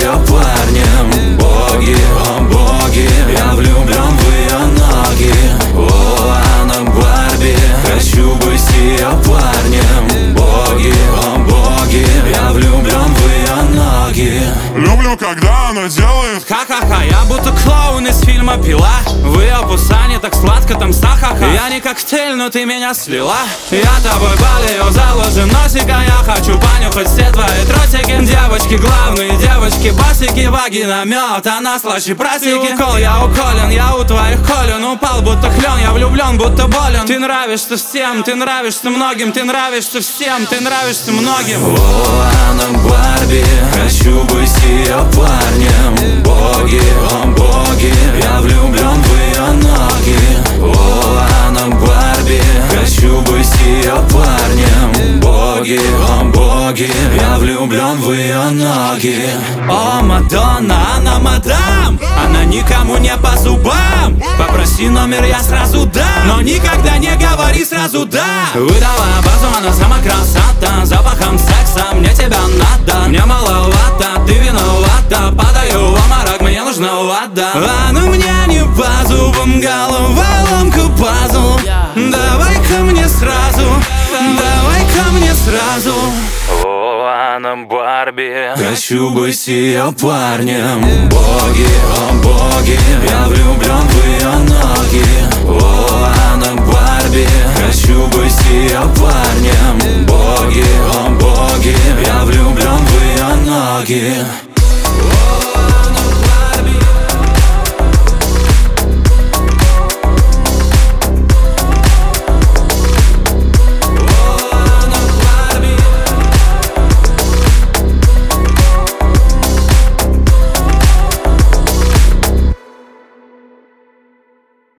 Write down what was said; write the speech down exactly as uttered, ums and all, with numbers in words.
ее парнем. Боги, о боги, я влюблен в ее ноги. О, она Барби, хочу быть с ее парнем. Боги, о боги, я влюблен в ее ноги. Люблю, когда она делает ха-ха-ха, я будто клоун из фильма «Пила». В ее пусане так сладко там сахаха. Я не коктейль, но ты меня слила. Я тобой болею, заложи носика. Я хочу понюхать все твои тросики. Девочки главные, девочки басики. Вагина мед, она слаще просеки. Укол, я уколен, я у твоих колен. Упал будто клен, я влюблен, будто болен. Ты нравишься всем, ты нравишься многим. Ты нравишься всем, ты нравишься многим. О, она Барби, хочу быть с ее парнем. Боги, о боги, я влюблен в ее ноги. О, она Барби, хочу быть с ее парнем. Боги, о боги, я влюблен в ее ноги. О, Мадонна, она мадам, она никому не по зубам. Попроси номер, я сразу дам, но никогда не говори сразу да. Выдавая базу, она сама красота. Запахом секса, мне тебя надо. Мне маловато, ты виновата. Падаю в обморок, мне нужна вода. Она мне не по зубам, головоломка пазл. Давай-ка мне сразу, давай-ка мне сразу. О, она Барби, хочу быть с ее парнем. Боги, о боги,